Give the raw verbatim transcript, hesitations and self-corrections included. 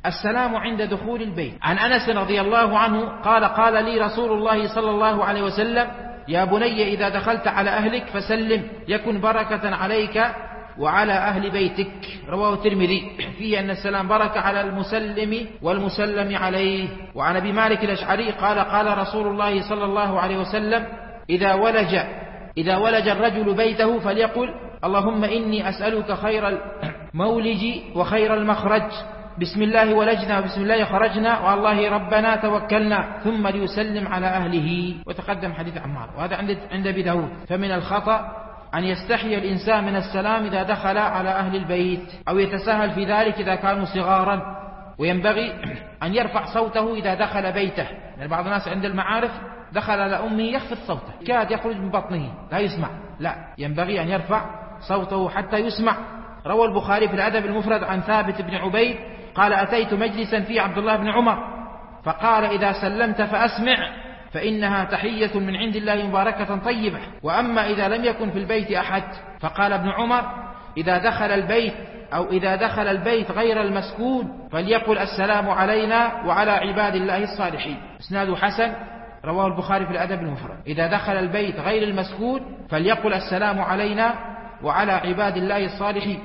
السلام عند دخول البيت. عن أنس رضي الله عنه قال قال لي رسول الله صلى الله عليه وسلم يا بني إذا دخلت على أهلك فسلم يكن بركة عليك وعلى أهل بيتك. رواه الترمذي. فيه أن السلام بركة على المسلم والمسلم عليه. وعن أبي مالك الأشعري قال قال رسول الله صلى الله عليه وسلم إذا ولج إذا ولج الرجل بيته فليقل اللهم إني أسألك خير المولج وخير المخرج، بسم الله ولجنا وبسم الله خرجنا وعلى الله ربنا توكلنا، ثم ليسلم على أهله. وتقدم حديث عمار، وهذا عند عند أبي داود. فمن الخطأ أن يستحي الإنسان من السلام إذا دخل على أهل البيت أو يتساهل في ذلك إذا كانوا صغارا، وينبغي أن يرفع صوته إذا دخل بيته. يعني بعض الناس عند المعارف دخل على أمه يخفض صوته كاد يخرج من بطنه لا يسمع، لا، ينبغي أن يرفع صوته حتى يسمع. روى البخاري في الأدب المفرد عن ثابت بن عبيد قال أتيت مجلسا فيه عبد الله بن عمر فقال إذا سلمت فأسمع فإنها تحية من عند الله مباركة طيبة، وأما إذا لم يكن في البيت أحد. فقال ابن عمر إذا دخل البيت أو إذا دخل البيت غير المسكون فليقل السلام علينا وعلى عباد الله الصالحين. إسناده حسن. رواه البخاري في الأدب المفرد. إذا دخل البيت غير المسكون فليقل السلام علينا وعلى عباد الله الصالحين.